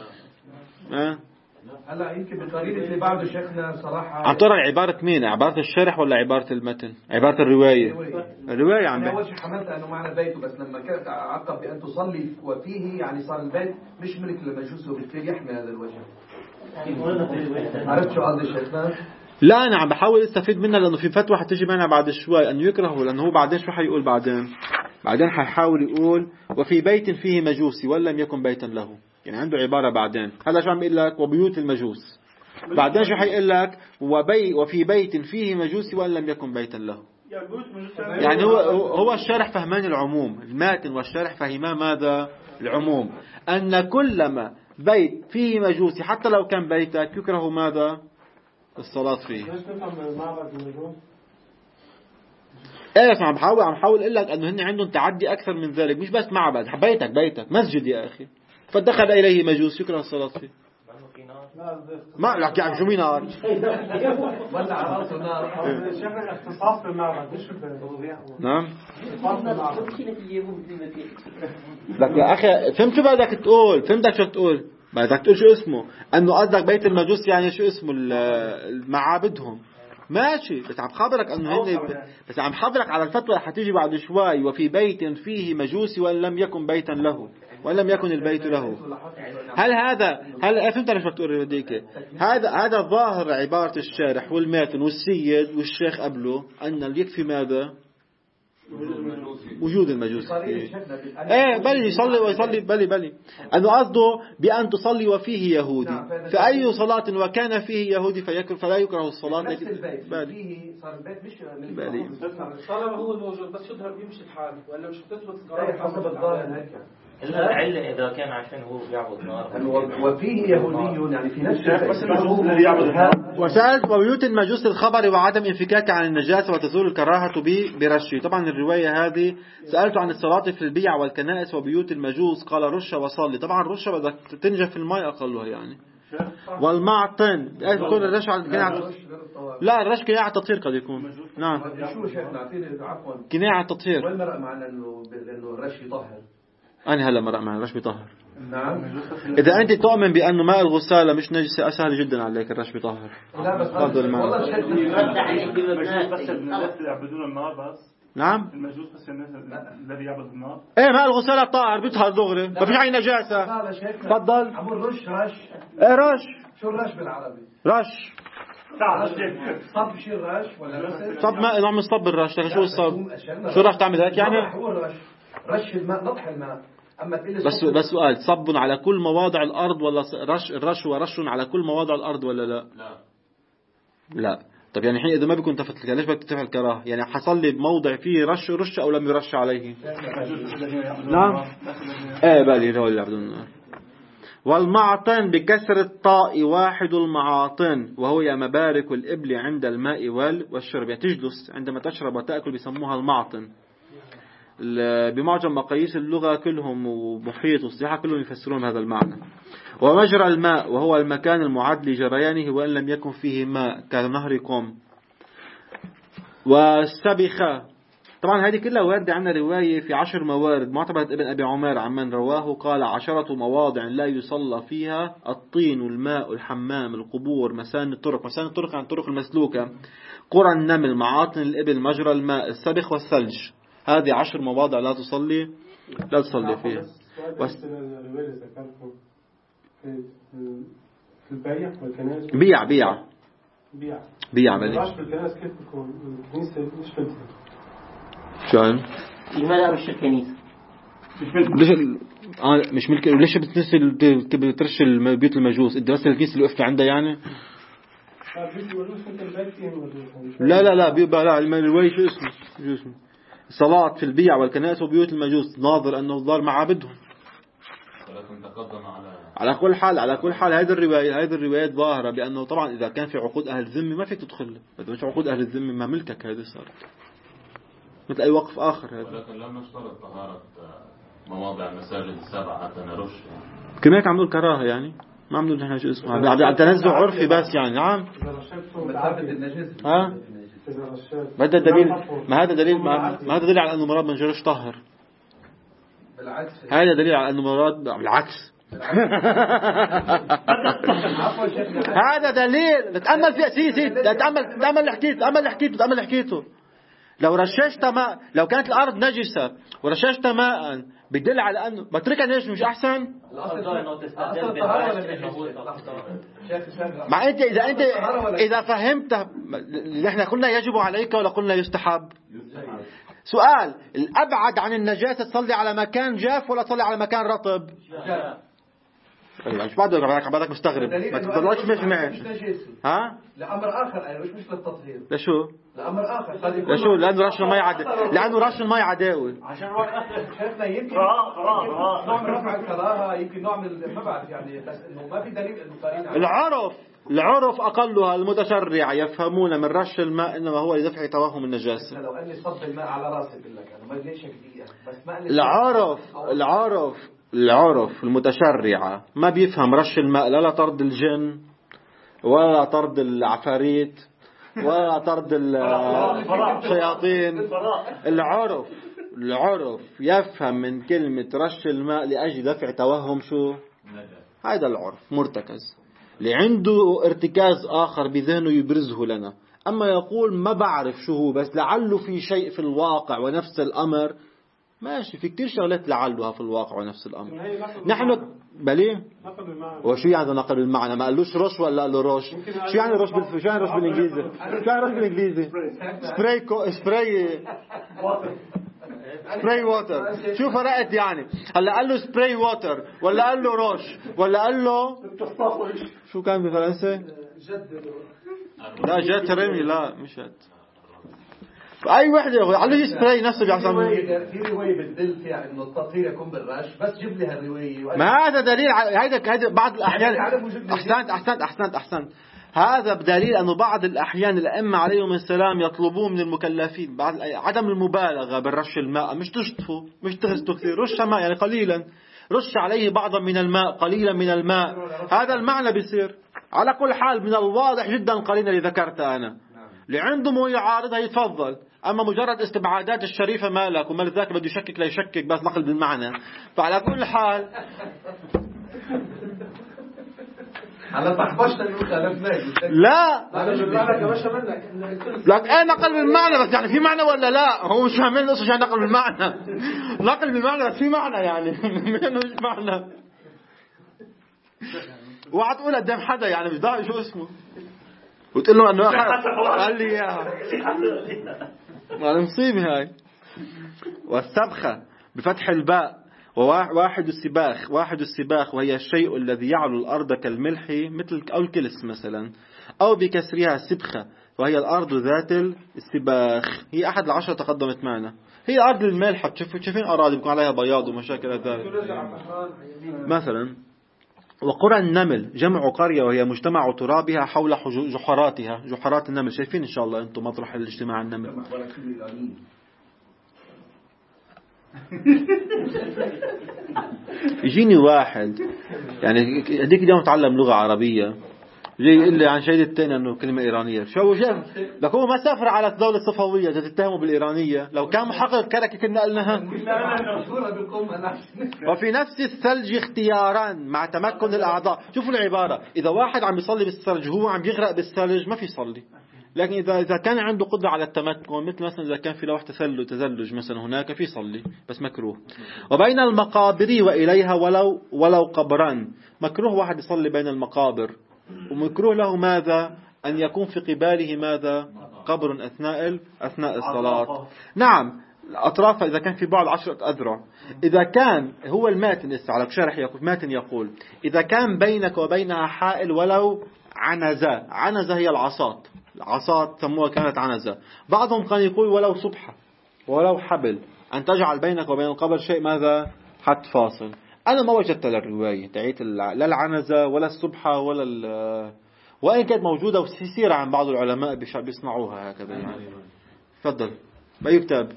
هلا يمكن بطريقة لبعض شيخنا صراحة. عم ترى عبارة مين؟ عبارة الشرح ولا عبارة المتن؟ عبارة الرواية. الرواية عم أول شيء حملت أنه معنى بيته، بس لما كانت عقب بأن تصلي وفيه يعني صار البيت مش ملك للمجوس وبالتالي يحمل هذا الوجه. عرفت شو قصدي شيخنا؟ لا أنا عم بحاول استفيد منها لأنه في فتوى حتيجي معنا بعد شوي أن يكرهه، لأنه هو بعدين شو حيقول بعدين حيحاول يقول: وفي بيت فيه مجوسي ولم يكن بيتا له. يعني عنده عبارة بعدين. هلا شو عم يقول لك؟ وبيوت المجوس. بعدين شو حيقول لك؟ وفي بيت فيه مجوسي وان لم يكن بيتا له. يعني هو الشارح فهمان العموم، الماتن والشارح فهما ماذا؟ العموم، أن كلما بيت فيه مجوسي حتى لو كان بيتك يكره ماذا؟ الصلاة فيه. ايه عم بحاول اقول لك انه هن عندهم تعدي اكثر من ذلك، مش بس معبد، بيتك مسجد يا اخي، فدخل إليه مجوس يكره الصلاة فيه. ما لك يعني شو مين نار؟ ولا عرفت نار. شغل اختصاص بالمعبد مش بالرياح. نعم. لك يا أخي فهمت شو بدك تقول؟ فهمتك شو تقول؟ بدك تقول شو اسمه؟ أنه قصدك بيت المجوس يعني شو اسمه معابدهم. ماشي، بس عم خبرك انه بس عم خبرك على الفتوى اللي حتيجي بعد شوي: وفي بيت فيه مجوسي وان لم يكن بيتا له وان لم يكن البيت له. هل فهمت انا شو بتقول بديك؟ هذا ظاهر عبارة الشارح والماتن والسيد والشيخ قبله ان اللي يكفي ماذا؟ وجود المجوس. ايه بل يصلي ويصلي بلي انه قصده بأن تصلي وفيه يهودي، فأي صلاة وكان فيه يهودي فلا يكره الصلاة. نفس البيت فيه صار البيت مش ملك. الصلاة هو الموجود بس يظهر بيمشي الحال ولا مش بتثبت القرار حسب الظاهر هيك. إلا العلة إذا كان عشان هو بيعبد نار وفيه يهودي يعني في نفس وسألت: وبيوت المجوس الخبر وعدم انفكاك عن النجاسة وتزول الكراهة برشه. طبعا الرواية هذه سألت عن الصلاة في البيع والكنائس وبيوت المجوس، قال: رش وصلي. طبعا رش بدك تنجف في الماء أقلها يعني. والمعطن يكون الرش لا الرش كناية على التطهير قد يكون. نعم شو شيخنا اعطيني عفوا كناية على التطهير. وين مرق معنا انه الرش يطهر؟ أنا هلا مرق معنا الرش بيطهر. نعم. إذا أنت تؤمن بأنه ماء الغسالة مش نجسة أسهل جدا عليك الرش بيطهر. لا بس والله بس الناس يعبدون النار بس. نعم المجوس بس الناس الذي يعبد النار. ايه ماء الغسالة طاهر بيطهر دغري، ما فيش عين نجاسة. تفضل. عمو رش ايه رش. شو الرش بالعربي؟ رش صب شيء الرش ولا صب ماء. نعم صب الرش. شو الصب؟ شو راح تعمل هيك يعني؟ هو الرش رش الماء نطح الماء أما تقول بس سؤال، صب على كل مواضع الأرض ولا الرشوة رش على كل مواضع الأرض ولا لا؟ لا. طب يعني حين إذا ما بيكون تفت ليش بدك تفعل كراهة؟ يعني حصل لي موضع فيه رش أو لم يرش عليه؟ نعم. بالي هو اللي عبدون. والمعطن بكسر الطاء واحد المعاطن وهو يا مبارك الإبل عند الماء والشرب. يعني تجلس عندما تشرب وتأكل بيسموها المعطن. بمعجم مقاييس اللغة كلهم ومحيط والصيحة كلهم يفسرون هذا المعنى. ومجرى الماء وهو المكان المعد لجريانه وإن لم يكن فيه ماء كنهركم. والسبخة طبعا هذه كلها واردة عنا رواية في 10 موارد معتبرة ابن أبي عمر عمن رواه قال 10 مواضع لا يصلى فيها: الطين، الماء، الحمام، القبور، مسان الطرق عن الطرق المسلوكة، قرى النمل، معاطن الإبل، مجرى الماء، السبخ والثلج. هذه 10 مواضع لا تصلي فيها. في البيع والكنائس بيع بلي في الكنائس كيف بتكون الكنيسة مش فلسة لماذا رش الكنيسة؟ مش ملك. ليش بترش بيوت المجوس؟ انت بس الكنيسة اللي وقفت عندها يعني؟ لا بيبقى الرواية شو اسمه صلاة في البيع والكنائس وبيوت المجوس، ناظر أنه ضار معابدهم. على كل حال هذه الروايات ظاهرة بأنه طبعا إذا كان في عقود أهل الذمة ما فيك تدخل، إذا مش عقود أهل الذمة ما ملكك، هذه صارت مثل أي وقف آخر. هذا ولكن لم نشترط طهارة مواضع المساجد السبعة حتى نرش كمان عملوا الكراهة يعني ما عملوا نحن شو اسمه عم تنزع عرفي بس يعني. نعم هذا دليل ما هذا دليل على أنه مراد من جرش طهر. هذا دليل على أنه مراد بالعكس. هذا دليل. تأمل في سيسي تأمل حكيته. لو رششت ماء، لو كانت الأرض نجسة ورششت ماء بدل على أنه بتركها نجس مش أحسن؟ مع أنت إذا فهمت نحن قلنا يجب عليك ولا قلنا يستحب؟ سؤال، الأبعد عن النجاسة تصلي على مكان جاف ولا تصلي على مكان رطب؟ مش بعدك مستغرب ما تطلعش مش معي. ها لأمر آخر مش للتطهير. لشو؟ لأمر آخر. لشو؟ لأنه رش الماء عداوي. عشان شايفنا يمكن نوع من رفع الكراهة، يمكن نوع من ما بعرف يعني، بس إنه ما في دليل إنه قارين. العرف أقلها المتشرع يفهمون من رش الماء إنما هو لدفع توهم النجاسة. لو أني صب الماء على راسي بقول لك أنا ما ليش دقيقة بس ما العرف المتشرعة ما بيفهم رش الماء لا طرد الجن ولا طرد العفاريت ولا طرد الشياطين. العرف يفهم من كلمة رش الماء لأجل دفع توهم شو؟ هذا العرف مرتكز اللي عنده ارتكاز آخر بذهنه يبرزه لنا. أما يقول ما بعرف شو هو بس لعله في شيء في الواقع ونفس الأمر، ماشي. في كتير شغلات لعلها في الواقع ونفس الأمر. نحن بليه وشو يعني نقل بالمعنى؟ ما قالوش رش ولا قال له روش؟ شو يعني رش بالإنجليزي؟ سبراي ووتر. شو فرقت يعني؟ هلا قال له سبراي ووتر ولا قال له روش ولا قال له شو كان بفرنسا؟ لا جد رمي، لا مش هاد. فأي وحدة قال له سبراي نفسه بيحصل. في رواية بتدل فيها إنه التطهير يكون بالرش، بس جيب لي هالرواية. ما هذا دليل هذا بعض الأحيان. أحسنت. هذا بدليل أنه بعض الأحيان الأئمة عليهم السلام يطلبون من المكلفين بعد عدم المبالغة بالرش الماء، مش تشطفوا مش تغسلوا كثير، رش ماء يعني قليلا، رش عليه بعضا من الماء قليلا من الماء. هذا المعنى بيصير. على كل حال من الواضح جدا القرينة اللي ذكرتها أنا اللي عنده مو يعارضها يتفضل. أما مجرد استبعادات الشريفة مالك ومال ذاك بده يشكك لا يشكك بس نقل بالمعنى. فعلى كل حال على تحبشت انه خالفناك. لا لك ايه نقل بالمعنى بس يعني في معنى ولا لا؟ هو مش فاهمين القصه عشان نقل بالمعنى. نقل بالمعنى بس في معنى يعني منه مش معنى. وقعد تقول قدام حدا يعني مش داعي شو اسمه وتقول له انه قال لي اياها. ما مصيبه هاي. والسبخه بفتح الباء واحد السباخ وهي الشيء الذي يعلو الأرض كالملح مثل أو الكلس مثلا، أو بكسرها سبخة وهي الأرض ذات السباخ. هي أحد العشرة تقدمت معنا، هي أرض الملح. تشوفين أراضي بيكون عليها بياض ومشاكل ذلك مثلا. وقرى النمل جمع قرية وهي مجتمع ترابها حول جحراتها. جحرات النمل شايفين إن شاء الله أنتم مطرح الاجتماع النمل. يجيني واحد يعني هديك اليوم تعلم لغة عربية، جاي يقول لي عن شهيد التاني انه كلمة ايرانية. شو شاف لك هو ما سافر على الدولة الصفوية تتهمه بالايرانية. لو كان محقق كركي كنا قلناها. وفي نفس الثلج اختياران مع تمكن الاعضاء. شوفوا العبارة، اذا واحد عم يصلي بالثلج وهو عم يغرق بالثلج ما في يصلي، لكن إذا كان عنده قدرة على التمكن مثل مثلا إذا كان في لوح تزلج مثلا هناك في يصلي بس مكروه. وبين المقابر وإليها ولو قبران. مكروه واحد يصلي بين المقابر، ومكروه له ماذا؟ أن يكون في قباله ماذا؟ قبر أثناء الصلاة. نعم أطراف إذا كان في بعد 10 أذرع. إذا كان هو الماتن على شرح يقول ماتن يقول إذا كان بينك وبينها حائل ولو عنزة هي العصات سموها كانت عنزة. بعضهم كان يقول ولو صبحة ولو حبل، أن تجعل بينك وبين القبر شيء ماذا؟ حد فاصل. أنا ما وجدت للرواية تعيت لا العنزة ولا الصبحة وإن كانت موجودة وسيرة عن بعض العلماء بيصنعوها هكذا يعني. تفضل بأي كتاب؟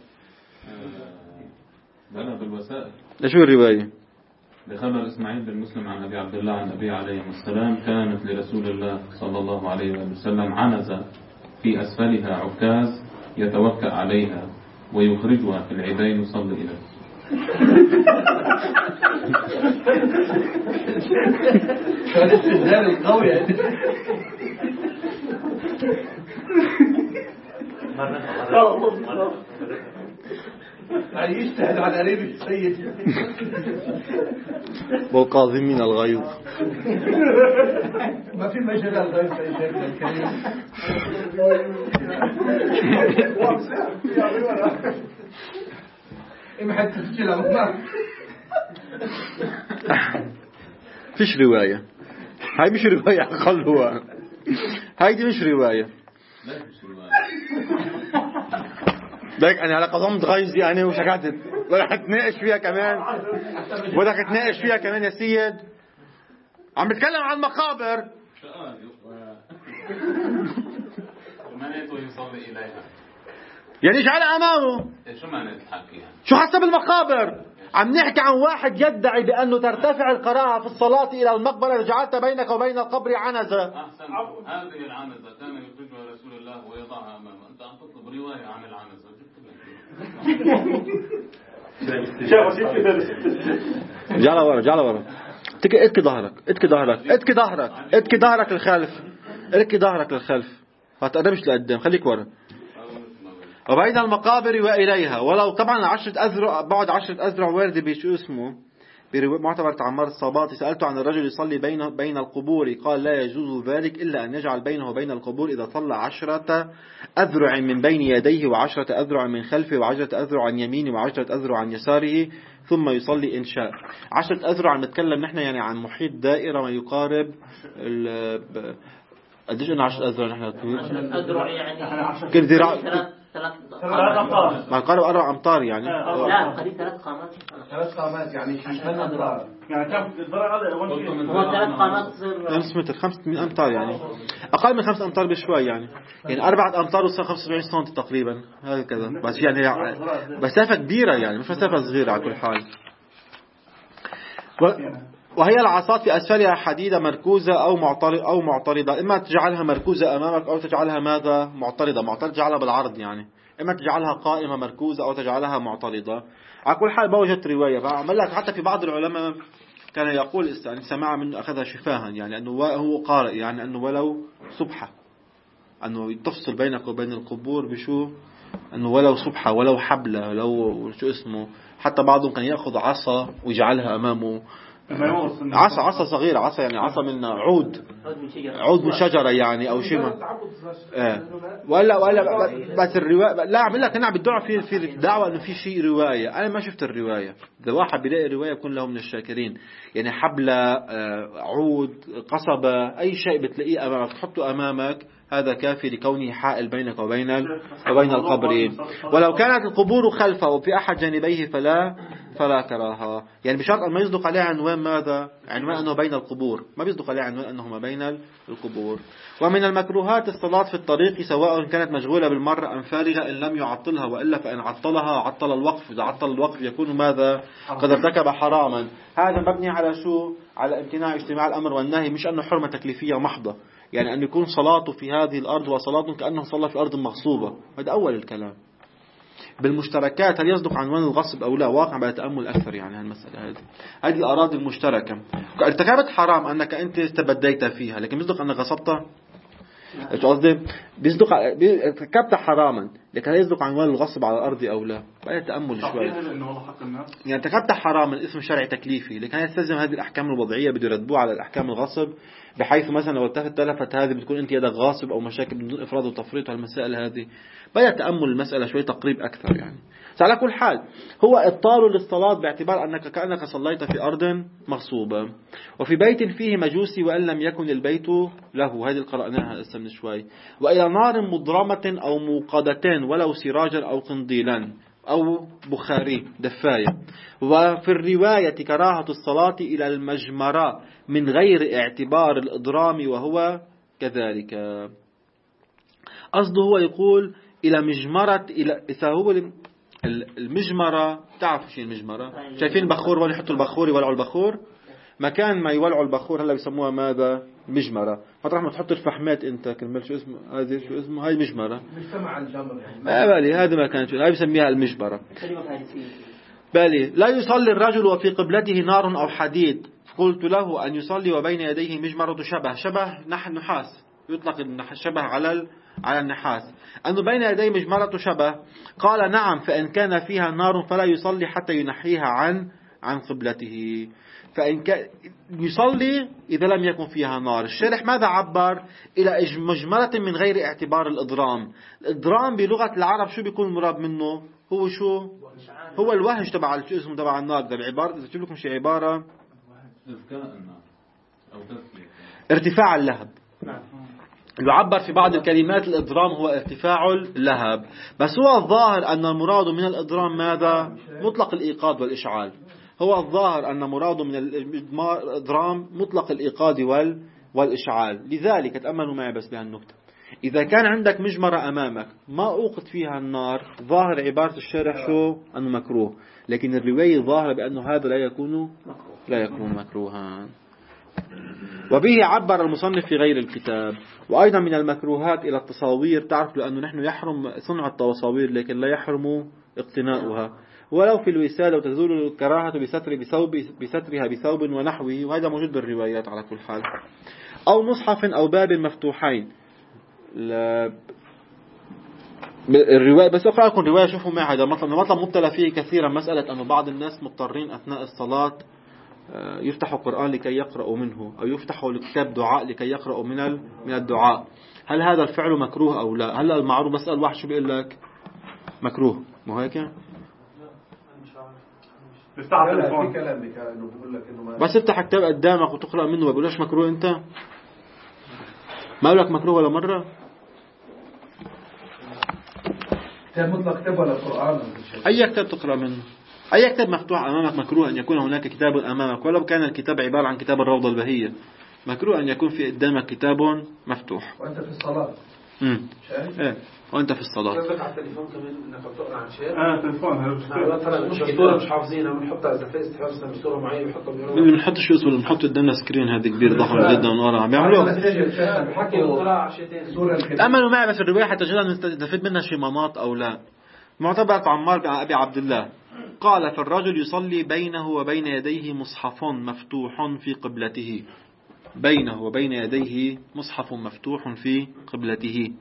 بلغ بالوسائل. لشو الرواية؟ لخبر إسماعيل بن مسلم عن أبي عبد الله عن أبي عليه السلام كانت لرسول الله صلى الله عليه وسلم عنزة في أسفلها عكاز يتوكأ عليها ويخرجها في العيدين يصلي إليه. يجتهد على قريب السيد والقاظمين الغيظ. ما في مجال الغيظ يا شيخنا الكريم. ما حد تسجلها فيش رواية. هاي مش رواية خلوها. هاي مش رواية. لك أنا على قضمت غيظ يعني وشكعتت بدك تناقش فيها كمان يا سيد. عم بتكلم عن المقابر. ومنيت ويصلي إليها يعني اجعلها أمامه. شو معنى الحكي يعني؟ شو حسب المقابر؟ عم نحكي عن واحد يدعي بأنه ترتفع القراءة في الصلاة إلى المقبرة جعلت بينك وبين القبر عنزة. أحسن. هذه العنزة كان يخرجها رسول الله ويضعها أمامه. أنت عم تطلب رواية عن العنزة. جعل ورا اتكي ظهرك للخلف ما تقربش لقدام، خليك ورا. وبين المقابر وإليها ولو طبعا 10 أذرع بعد 10 أذرع وارد بشو اسمه معتبر عمار الصباطي. سألته عن الرجل يصلي بين القبور قال لا يجوز ذلك إلا أن يجعل بينه وبين القبور إذا صلى 10 أذرع من بين يديه و10 أذرع من خلفه و10 أذرع عن يمينه و10 أذرع عن يساره ثم يصلي إن شاء. 10 أذرع نتكلم نحن يعني عن محيط دائرة ما يقارب قديش أنا 10 أذرع نحن 10 أذرع يعني كل ذراع 3 ما قالوا 4 أمتار يعني. لا قريب 3 قامات. 3 قامات يعني 8 أمتار. يعني كم الضرع هذا هو 3 قامات تصير 5 متر 5 أمتار يعني أقل من 5 أمتار بشوي يعني 4 أمتار وصار 75 سم تقريبا هكذا. بس يعني مسافة كبيرة يعني مش مسافة صغيرة على كل حال. وهي العصات في أسفلها حديدة مركوزة أو معترضة. إما تجعلها مركوزة أمامك أو تجعلها ماذا؟ معترضة تجعلها بالعرض يعني. إما تجعلها قائمة مركوزة أو تجعلها معترضة. على كل حال ما وجدت رواية بعمل لك. حتى في بعض العلماء كان يقول يعني سماع منه أخذها شفاها يعني أنه هو قارئ يعني أنه ولو صبحة أنه تفصل بينك وبين القبور بشو أنه ولو صبحة ولو حبلة لو شو اسمه. حتى بعضهم كان يأخذ عصا ويجعلها أمامه عصا صغيرة، عصا يعني عصا من عود شجرة يعني أو شيء. ولا بس الرواية لا أعمل لك، أنا عم بدعوا في الدعوة إنه في شيء رواية. أنا ما شفت الرواية. إذا واحد بيلاقي رواية بكون له من الشاكرين. يعني حبلة، عود، قصبة، أي شيء بتلاقيه أمامك تحطه أمامك، هذا كافي لكونه حائل بينك وبين القبرين. ولو كانت القبور خلفه وفي أحد جانبيه فلا كراهة. يعني بشرط أن ما يصدق عليه عنوان ماذا؟ عنوان أنه بين القبور، ما بيصدق عليه عنوان أنه ما بين القبور. ومن المكروهات الصلاة في الطريق سواء كانت مشغولة بالمرة أم فارغة إن لم يعطلها، وإلا فإن عطلها عطل الوقف. إذا عطل الوقف يكون ماذا؟ قد ارتكب حراما. هذا مبني على شو؟ على امتناع اجتماع الأمر والنهي، مش أنه حرمة تكليفية محضة. يعني أن يكون صلاته في هذه الأرض وصلاته كأنه صلى في أرض مغصوبة. هذا أول الكلام. بالمشتركات هل يصدق عنوان الغصب أو لا؟ واقع بقى تأمل أكثر يعني هالمسألة هذه الأراضي المشتركة. ارتكبت حرام أنك أنت استبديت فيها، لكن يصدق أنك غصبتها؟ ايش قصدي؟ بيصدق ارتكبت حراما، لكن هل يصدق عنوان الغصب على الأرض أو لا؟ بقى تأمل شوي. يعني ارتكبت حراما اسم شرعي تكليفي، لكن هل يستلزم هذه الأحكام الوضعية بده يردوها على الأحكام الغصب، بحيث مثلا لو تلفت هذه بتكون أنت يدك غاصب أو مشاكل بدون إفراد وتفريط والمسائل هذه. بقى تأمل المسألة شوي تقريب أكثر يعني. على كل حال هو إبطال للصلاة باعتبار أنك كأنك صليت في أرض مغصوبة وفي بيت فيه مجوسي وإن لم يكن البيت له. هذه قرأناها من شوي. وإلى نار مضرمة أو موقدة ولو سراجا أو قنديلا أو بخاري دفاية. وفي الرواية كراهة الصلاة إلى المجمرة من غير اعتبار الإضرام وهو كذلك. قصده هو يقول إلى مجمرة، إذا هو المجمرة. تعرف شيء المجمرة؟ شايفين البخور وين يحطوا البخور يولعوا البخور؟ مكان ما يولعوا البخور هلا بيسموها ماذا؟ مجمرة. مطرح ما تحط الفحمات انت كمل شو اسمه هذه، شو اسمه هاي مجمرة. مجتمع الجمر يعني. بالي هذا ما كانت هاي بسميها المجمرة. بالي لا يصلي الرجل وفي قبلته نار أو حديد. قلت له أن يصلي وبين يديه مجمرة شبه نحاس. يطلق الشبه على النحاس. أنه بين يديه مجمرة شبه. قال نعم، فإن كان فيها نار فلا يصلي حتى ينحيها عن قبلته. فإن كان يصلي إذا لم يكن فيها نار. الشارح ماذا عبر؟ إلى مجمرة من غير اعتبار الإضرام. الإضرام بلغة العرب شو بيكون المراد منه؟ هو شو؟ هو الوهج تبع الجسم تبع النار. ده العبارة إذا جيب لكم شيء عبارة ارتفاع اللهب. يعبر في بعض الكلمات الإضرام هو ارتفاع اللهب، بس هو الظاهر أن المراد من الإضرام ماذا؟ مطلق الإيقاظ والإشعال. هو الظاهر أن مراد من الإضرام مطلق الإيقاظ والإشعال. لذلك تأملوا معي بس بهالنقطة. إذا كان عندك مجمرة أمامك ما أوقد فيها النار، ظاهر عبارة الشارح شو؟ أنه مكروه، لكن الرواية ظاهرة بأنه هذا لا يكون مكروها. وبه عبر المصنف في غير الكتاب. وأيضا من المكروهات إلى التصاوير. تعرف لأنه نحن يحرم صنع التصاوير لكن لا يحرم اقتناؤها، ولو في الوسادة، وتزول الكراهة بسترها بثوب ونحوه، وهذا موجود بالروايات على كل حال. أو مصحف أو باب مفتوحين. الرواية بس أقرأ لكم رواية شوفوا معي. هذا مطلب مبتلى فيه كثيرا، مسألة أن بعض الناس مضطرين أثناء الصلاة يفتحوا القرآن لكي يقرأوا منه، أو يفتحوا لكتاب دعاء لكي يقرأوا من الدعاء. هل هذا الفعل مكروه أو لا؟ هل المعروف مسألة واحد شو بيقول لك مكروه مو هيك؟ بس افتح كتاب قدامك وتقرأ منه ما بيقولش مكروه. أنت ما بقول لك مكروه ولا مرة؟ كتاب مطلق كتاب ولا القرآن؟ أي كتاب تقرأ منه، أي كتاب مفتوح أمامك مكروه أن يكون هناك كتاب أمامك، ولو كان الكتاب عبارة عن كتاب الروضة البهية. مكروه أن يكون في قدامك كتاب مفتوح وأنت في الصلاة. إيه وأنت في الصلاة. قصدك على التليفون كمان إنك بتقرأ عن شيء؟ تليفون مثلا مش صورة مش حافظينها بنحطها إذا في استحواذ من صورة معينة بنحطها اللي بنحط شو اسمه اللي بنحط قدامنا سكرين هذا كبير ضخم جدا من ورا بيعملوه. تأملوا معي بس الرواية حتى جدا نستفيد منها شيء مناط أو لا. معتبر عمار بن أبي عبد الله قال: فالرجل يصلي بينه وبين يديه مصحف مفتوح في قبلته. بينه وبين يديه مصحف مفتوح في قبلته.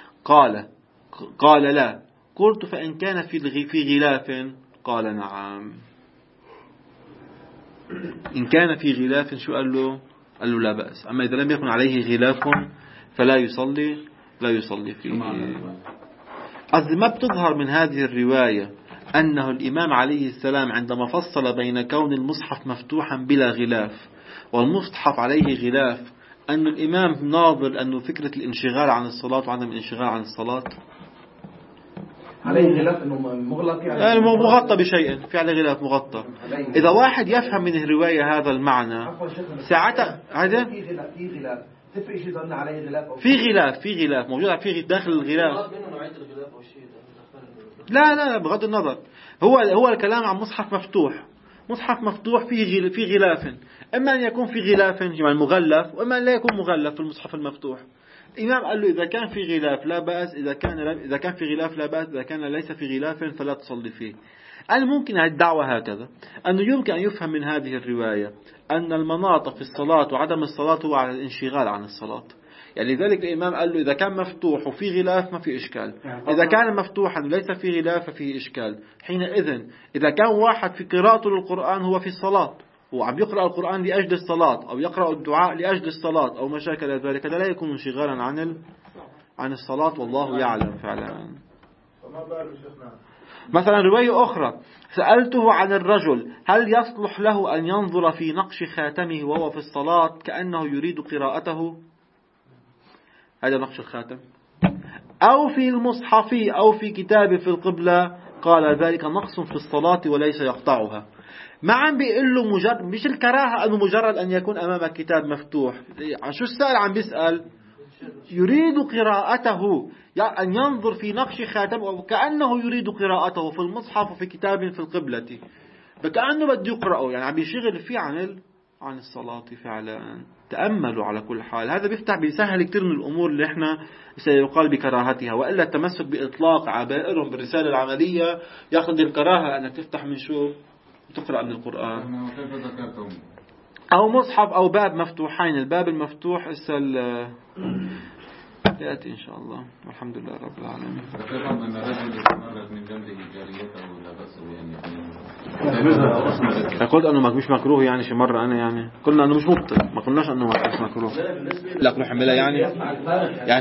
قال لا. قلت: فإن كان في غلاف؟ قال: نعم. إن كان في غلاف شو قال له لا بأس. أما إذا لم يكن عليه غلاف فلا يصلي فيه. قصدي ما بتظهر من هذه الرواية أنه الإمام عليه السلام عندما فصل بين كون المصحف مفتوحا بلا غلاف والمصحف عليه غلاف أن الإمام ناظر أنه فكرة الانشغال عن الصلاة وعدم الانشغال عن الصلاة عليه غلاف أنه مغلق يعني مغطى بشيء، في عليه غلاف مغطى. إذا واحد يفهم من الرواية هذا المعنى ساعتها هذا في غلاف تفرق شيء ضمن عليه غلاف أو في غلاف موجود في داخل الغلاف. لا بغض النظر، هو الكلام عن مصحف مفتوح في غلاف، إما أن يكون في غلاف يعني مغلف وإما أن لا يكون مغلف في المصحف المفتوح. الإمام قال له إذا كان في غلاف لا بأس، إذا كان في غلاف لا بأس، إذا كان ليس في غلاف فلا تصلي فيه. ممكن الدعوة هكذا أنه يمكن أن يفهم من هذه الرواية أن المناط في الصلاة وعدم الصلاة هو على الانشغال عن الصلاة. يعني لذلك الإمام قال له إذا كان مفتوح وفي غلاف ما في إشكال، إذا كان مفتوحا وليس في غلاف ففيه إشكال. حينئذ إذا كان واحد في قراءته للقرآن هو في الصلاة وعم يقرأ القرآن لأجل الصلاة أو يقرأ الدعاء لأجل الصلاة أو ما شاكل ذلك، هذا لا يكون انشغالا عن الصلاة والله يعلم فعلا. مثلا رواية أخرى سألته عن الرجل هل يصلح له أن ينظر في نقش خاتمه وهو في الصلاة كأنه يريد قراءته، هذا نقش الخاتم، أو في المصحف أو في كتاب في القبلة، قال ذلك نقص في الصلاة وليس يقطعها. ما عم بيقول له مش الكراهة أنه مجرد أن يكون أمامك كتاب مفتوح. شو السائل عم بيسأل؟ يريد قراءته، يعني أن ينظر في نقش خاتم وكأنه يريد قراءته في المصحف وفي كتاب في القبلة، فكأنه بده يقرأه، يعني عم بيشغل فيه عن الصلاة فعلا. تأملوا على كل حال، هذا بيسهل كتير من الأمور اللي احنا سيقال بكراهتها، وإلا التمسك بإطلاق عبائرهم بالرسالة العملية يقتضي الكراهة أنك تفتح من شو تقرأ من القرآن أو مصحف أو باب مفتوحين. الباب المفتوح يأتي إن شاء الله، والحمد لله رب العالمين. فكرهم أن الرجل مرت من جنبه جاريته لا بأس بأن قلت أنه مش مكروه يعني شي مرة أنا يعني قلنا أنه مش مبطل، ما قلناش أنه مش مكروه. لا كل حملة يعني